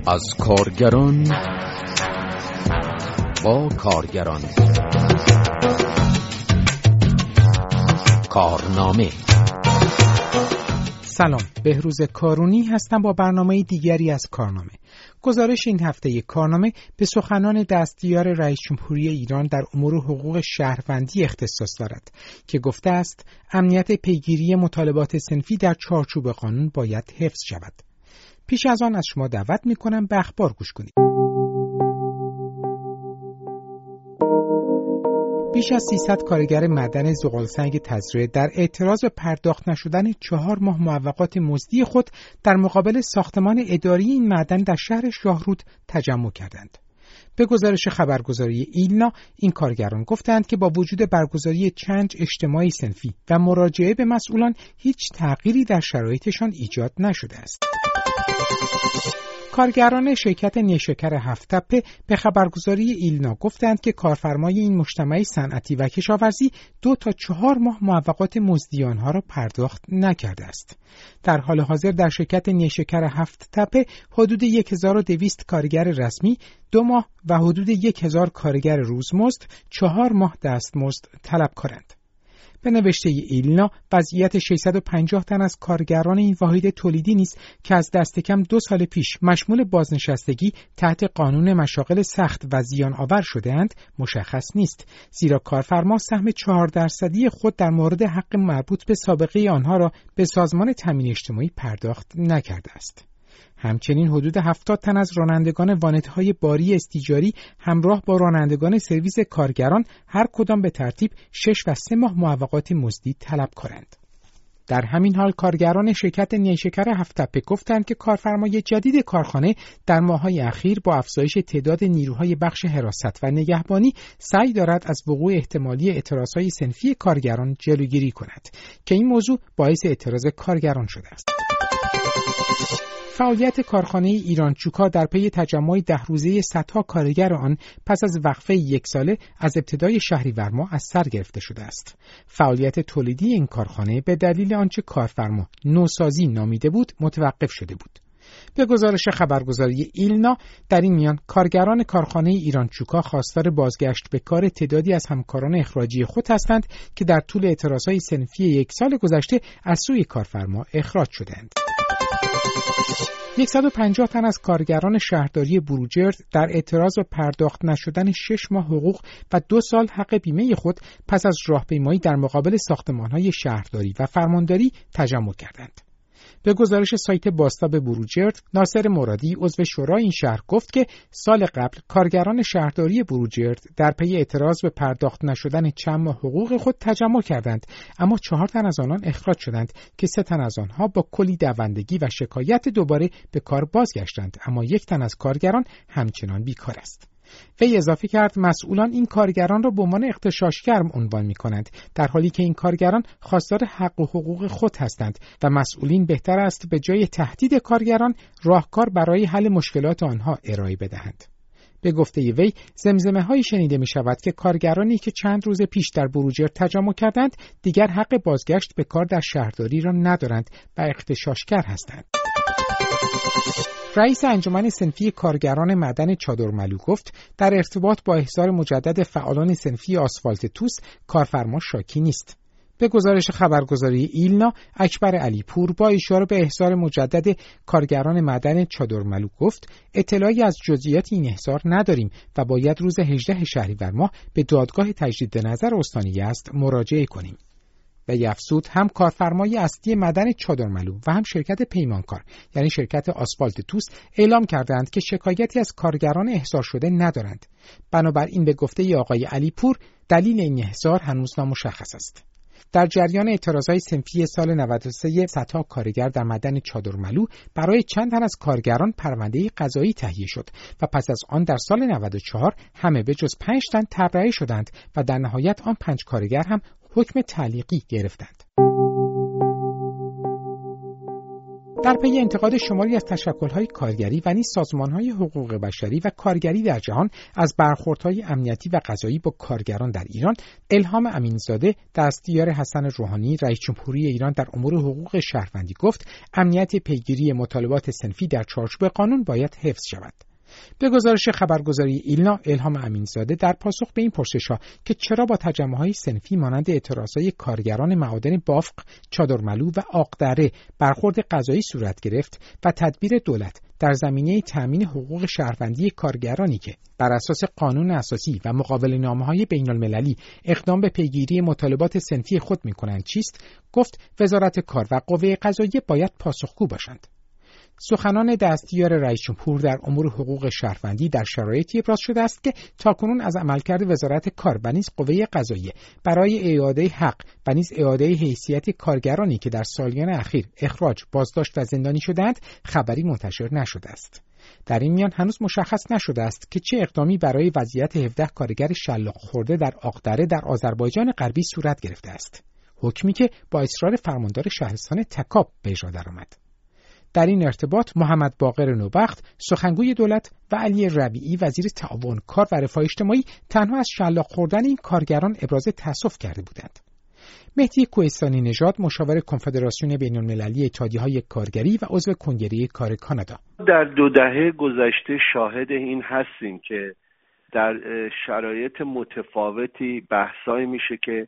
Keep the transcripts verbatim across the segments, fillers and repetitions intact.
از کارگران با کارگران. کارنامه. سلام، بهروز کارونی هستم با برنامه دیگری از کارنامه. گزارش این هفته کارنامه به سخنان دستیار رئیس جمهوری ایران در امور حقوق شهروندی اختصاص دارد که گفته است امنیت پیگیری مطالبات صنفی در چارچوب قانون باید حفظ شود. پیش از آن از شما دعوت می‌کنم به اخبار گوش کنید. بیش از سیصد کارگر معدن زغالسنگ تزریع در اعتراض به پرداخت نشدن چهار ماه معوقات مزدی خود در مقابل ساختمان اداری این معدن در شهر شاهرود تجمع کردند. به گزارش خبرگزاری ایلنا، این کارگران گفتند که با وجود برگزاری چند اجتماع صنفی و مراجعه به مسئولان هیچ تغییری در شرایطشان ایجاد نشده است. کارگران شرکت نیشکر هفت‌تپه به خبرگزاری ایلنا گفتند که کارفرمای این مجتمع صنعتی و کشاورزی دو تا چهار ماه معوقات مزدی آنها را پرداخت نکرده است. در حال حاضر در شرکت نیشکر هفت‌تپه حدود هزار و دویست کارگر رسمی دو ماه و حدود هزار کارگر روزمزد چهار ماه دستمزد طلب کنند. به نوشته ایلنا، وضعیت ششصد و پنجاه تن از کارگران این واحد تولیدی نیز که از دست کم دو سال پیش مشمول بازنشستگی تحت قانون مشاغل سخت و زیان آور شده‌اند مشخص نیست، زیرا کارفرما سهم چهار درصدی خود در مورد حق مربوط به سابقه آنها را به سازمان تامین اجتماعی پرداخت نکرده است. همچنین حدود هفتاد تن از رانندگان وانت‌های باری استیجاری همراه با رانندگان سرویس کارگران هر کدام به ترتیب شش و سه ماه معوقات مزدی طلب کنند. در همین حال کارگران شرکت نیشکر هفت‌تپه گفتند که کارفرمای جدید کارخانه در ماه‌های اخیر با افزایش تعداد نیروهای بخش حراست و نگهبانی سعی دارد از وقوع احتمالی اعتراضهای صنفی کارگران جلوگیری کند که این موضوع باعث اعتراض کارگران شده است. فعالیت کارخانه ایرانچوکا در پی تجمع ده روزه صدها کارگر آن پس از وقفه یک ساله از ابتدای شهریور ماه از سر گرفته شده است. فعالیت تولیدی این کارخانه به دلیل آنچه کارفرما نوسازی نامیده بود متوقف شده بود. به گزارش خبرگزاری ایلنا، در این میان کارگران کارخانه ایرانچوکا خواستار بازگشت به کار تعدادی از همکاران اخراجی خود هستند که در طول اعتراضهای صنفی یک سال گذشته از سوی کارفرما اخراج شدند. صد و پنجاه تن از کارگران شهرداری بروجرد در اعتراض به پرداخت نشدن شش ماه حقوق و دو سال حق بیمه خود پس از راهپیمایی در مقابل ساختمان‌های شهرداری و فرمانداری تجمع کردند. به گزارش سایت باستاب بروجرد، ناصر مرادی عضو شورای این شهر گفت که سال قبل کارگران شهرداری بروجرد در پی اعتراض به پرداخت نشدن چند ماه حقوق خود تجمع کردند، اما چهار تن از آنان اخراج شدند که سه تن از آنها با کلی دوندگی و شکایت دوباره به کار بازگشتند، اما یک تن از کارگران همچنان بیکار است. وی اضافه کرد مسئولان این کارگران را به عنوان اغتشاشگر عنوان می‌کنند، در حالی که این کارگران خواستار حق و حقوق خود هستند و مسئولین بهتر است به جای تهدید کارگران راهکار برای حل مشکلات آنها ارائه بدهند. به گفته وی، زمزمه‌هایی شنیده می‌شود که کارگرانی که چند روز پیش در بروجرد تجمع کردند دیگر حق بازگشت به کار در شهرداری را ندارند و اغتشاشگر هستند. رئیس انجمن صنفی کارگران معدن چادرملو گفت در ارتباط با احضار مجدد فعالان صنفی آسفالت توس کارفرما شاکی نیست. به گزارش خبرگزاری ایلنا، اکبر علیپور با اشاره به احضار مجدد کارگران معدن چادرملو گفت اطلاعی از جزئیات این احضار نداریم و باید روز هجدهم شهریور ماه به دادگاه تجدید نظر استان یزد مراجعه کنیم. و افزود هم کارفرمای اصلی معدن چادرملو و هم شرکت پیمانکار یعنی شرکت آسفالت توس اعلام کردند که شکایتی از کارگران احضار شده ندارند. بنابراین به گفته آقای علیپور دلیل این احضار هنوز نامشخص است. در جریان اعتراضهای صنفی سال نود و سه صدها کارگر در معدن چادرملو برای چند تن از کارگران پرونده قضایی تهیه شد و پس از آن در سال نود و چهار همه به جز پنج تن تبرئه شدند و در نهایت آن پنج کارگر هم حکم تعلیقی گرفتند. در پی انتقاد شماری از تشکل‌های کارگری و نیز سازمان‌های حقوق بشری و کارگری در جهان از برخوردهای امنیتی و قضایی با کارگران در ایران، الهام امینزاده، دستیار حسن روحانی، رئیس جمهوری ایران در امور حقوق شهروندی گفت امنیت پیگیری مطالبات صنفی در چارچوب قانون باید حفظ شود. به گزارش خبرگزاری ایلنا، الهام امینزاده در پاسخ به این پرسش‌ها که چرا با تجمع‌های صنفی مانند اعتراضهای کارگران معادن بافق، چادرملو و آقدره برخورد قضایی صورت گرفت و تدبیر دولت در زمینه تأمین حقوق شهروندی کارگرانی که بر اساس قانون اساسی و مقابله‌نامه‌های بین‌المللی اقدام به پیگیری مطالبات صنفی خود می‌کنند چیست، گفت وزارت کار و قوه قضاییه باید پاسخگو باشند. سخنان دستیار رئیس جمهور در امور حقوق شهروندی در شرایطی ابراز شده است که تاکنون از عملکرد وزارت کار و نیز قوه قضاییه برای اعاده حق و نیز اعاده حیثیت کارگرانی که در سالیان اخیر اخراج، بازداشت و زندانی شدند خبری منتشر نشده است. در این میان هنوز مشخص نشده است که چه اقدامی برای وضعیت هفده کارگر شلاق خورده در آقدره در آذربایجان غربی صورت گرفته است. حکمی که با اصرار فرماندار شهرستان تکاب به اجرا درآمد. در این ارتباط محمد باقر نوبخت، سخنگوی دولت، و علی ربیعی، وزیر تعاون، کار و رفاه اجتماعی، تنها از شلاق خوردن این کارگران ابراز تأسف کرده بودند. مهدی کوهستانی نژاد، مشاور کنفدراسیون بین‌المللی اتحادیه‌های کارگری و عضو کنگره کار کانادا: در دو دهه گذشته شاهد این هستیم که در شرایط متفاوتی بحثایی میشه که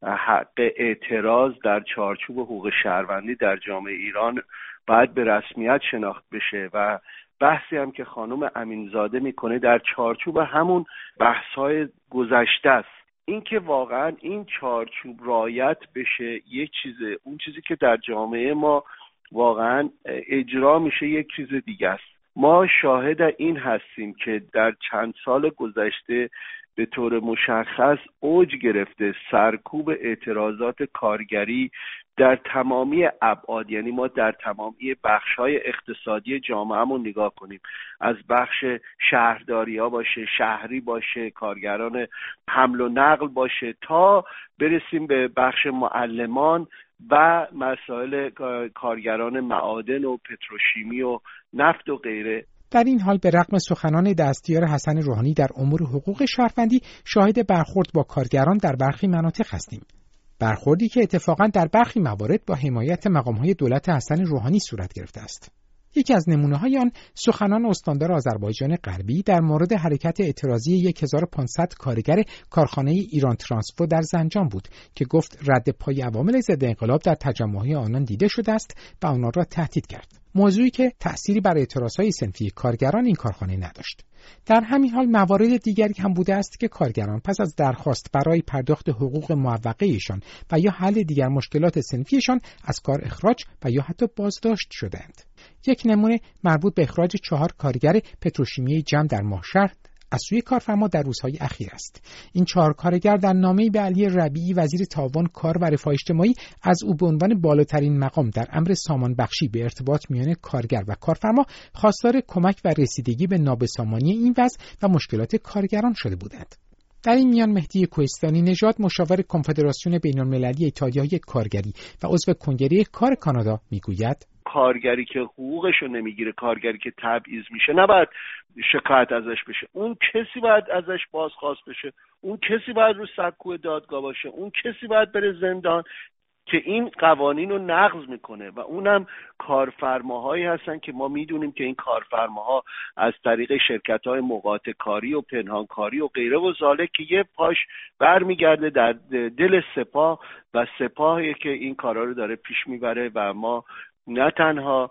حق اعتراض در چارچوب حقوق شهروندی در جامعه ایران باید به رسمیت شناخت بشه و بحثی هم که خانم امینزاده میکنه در چارچوب همون بحث‌های گذشته است. این که واقعا این چارچوب رعایت بشه یک چیزه، اون چیزی که در جامعه ما واقعا اجرا میشه یک چیز دیگه است. ما شاهد این هستیم که در چند سال گذشته به طور مشخص اوج گرفته سرکوب اعتراضات کارگری در تمامی ابعاد، یعنی ما در تمامی بخش‌های اقتصادی جامعهمون نگاه کنیم، از بخش شهرداری‌ها باشه، شهری باشه، کارگران حمل و نقل باشه، تا برسیم به بخش معلمان و مسائل کارگران معادن و پتروشیمی و نفت و غیره. در این حال به رغم سخنان دستیار حسن روحانی در امور حقوق شهروندی، شاهد برخورد با کارگران در برخی مناطق هستیم. برخوردی که اتفاقاً در برخی موارد با حمایت مقام‌های دولت حسن روحانی صورت گرفته است. یکی از نمونه‌های آن سخنان استاندار آذربایجان غربی در مورد حرکت اعتراضی هزار و پانصد کارگر کارخانه ایران ترانسفو در زنجان بود که گفت رد پای عوامل ضد انقلاب در تجمع‌های آنان دیده شده است و آنان را تهدید کرد. موضوعی که تأثیری بر اعتراضهای صنفی کارگران این کارخانه نداشت. در همین حال موارد دیگری هم بوده است که کارگران پس از درخواست برای پرداخت حقوق معوقه‌ایشان و یا حل دیگر مشکلات صنفیشان از کار اخراج و یا حتی بازداشت شدند. یک نمونه مربوط به اخراج چهار کارگر پتروشیمی جم در ماهشهر از سوی کارفرما در روزهای اخیر است. این چهار کارگر در نامه‌ای به علی ربیعی، وزیر تعاون، کار و رفاه اجتماعی، از او به عنوان بالاترین مقام در امر سامان بخشی به ارتباط میان کارگر و کارفرما خواستار کمک و رسیدگی به نابسامانی این وضع و مشکلات کارگران شده بودند. در این میان مهدی کوهستانی نژاد، مشاور کنفدراسیون بین‌المللی اتحادیه‌های کارگری و عضو کنگره کار کانادا میگوید: کارگری که حقوقشو نمیگیره، کارگری که تبعیض میشه، نباید شکایت ازش بشه. اون کسی باید ازش بازخواست بشه، اون کسی باید رو سکوی دادگاه باشه، اون کسی باید بره زندان که این قوانین رو نقض میکنه و اونم کارفرماهایی هستن که ما میدونیم که این کارفرماها از طریق شرکت‌های مقاطع کاری و پنهانکاری و غیره و ذالک که یه پاش برمیگرده در دل سپاه و سپاهی که این کارا رو داره پیش میبره و ما نه تنها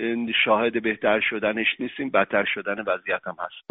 شاهد بهتر شدنش نیستیم، بدتر شدن وضعیت هم هست.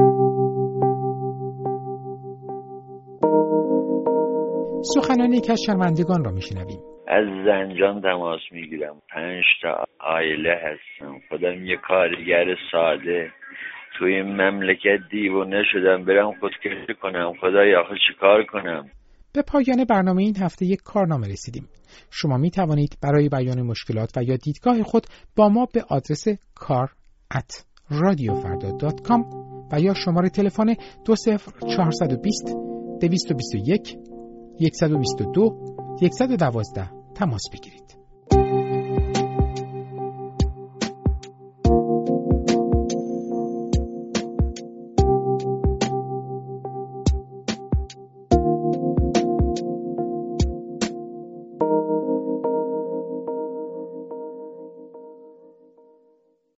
سخنان یکی از شرمندگان را میشنویم. از زنجان تماس میگیرم. پنج تا عائله هستم. خودم یه کارگر ساده توی این مملکت دیوونه شدم برم خودکشی کنم. خدایا آخه چی کار کنم؟ به پایان برنامه این هفته یک کارنامه رسیدیم. شما می توانید برای بیان مشکلات و یا دیدگاه خود با ما به آدرس کار ات رادیو فردا دات کام و یا شماره تلفن دو صفر چهار دو صفر، دو دو یک، یک دو دو، یک یک یک تماس بگیرید.